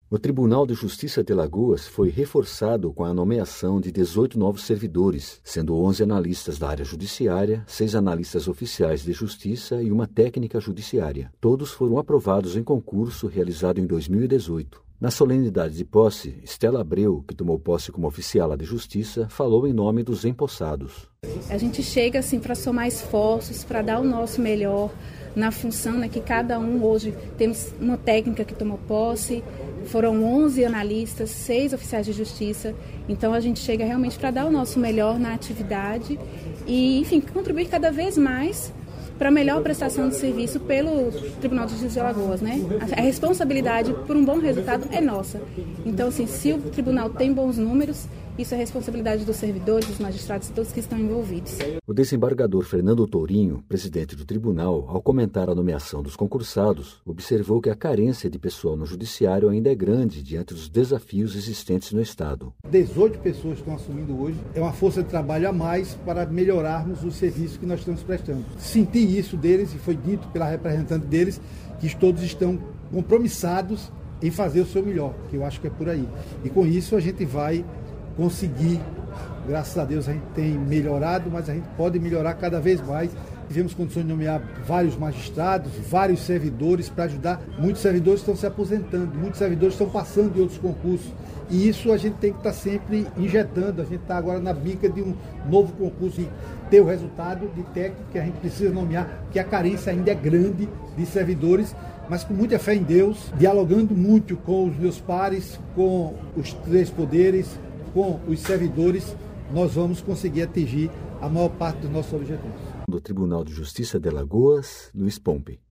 O Tribunal de Justiça de Alagoas foi reforçado com a nomeação de 18 novos servidores, sendo 11 analistas da área judiciária, 6 analistas oficiais de justiça e uma técnica judiciária. Todos foram aprovados em concurso realizado em 2018. Na solenidade de posse, Estela Abreu, que tomou posse como oficiala de justiça, falou em nome dos empossados. A gente chega assim para somar esforços, para dar o nosso melhor na função, né, que cada um hoje temos uma técnica que tomou posse, foram 11 analistas, 6 oficiais de justiça, então a gente chega realmente para dar o nosso melhor na atividade e, enfim, contribuir cada vez mais para a melhor prestação de serviço pelo Tribunal de Justiça de Alagoas, né? A responsabilidade por um bom resultado é nossa. Então, assim, se o tribunal tem bons números, isso é responsabilidade dos servidores, dos magistrados e todos que estão envolvidos. O desembargador Fernando Tourinho, presidente do tribunal, ao comentar a nomeação dos concursados, observou que a carência de pessoal no judiciário ainda é grande diante dos desafios existentes no Estado. 18 pessoas estão assumindo hoje, é uma força de trabalho a mais para melhorarmos os serviços que nós estamos prestando. Senti isso deles, e foi dito pela representante deles, que todos estão compromissados em fazer o seu melhor, que eu acho que é por aí. E com isso a gente vai conseguir, graças a Deus a gente tem melhorado, mas a gente pode melhorar cada vez mais. Tivemos condições de nomear vários magistrados, vários servidores para ajudar. Muitos servidores estão se aposentando, muitos servidores estão passando de outros concursos. E isso a gente tem que estar sempre injetando. A gente está agora na bica de um novo concurso e ter o resultado de técnico que a gente precisa nomear, porque a carência ainda é grande de servidores, mas com muita fé em Deus, dialogando muito com os meus pares, com os 3 poderes, com os servidores, nós vamos conseguir atingir a maior parte dos nossos objetivos. Do Tribunal de Justiça de Alagoas, Luiz Pompe.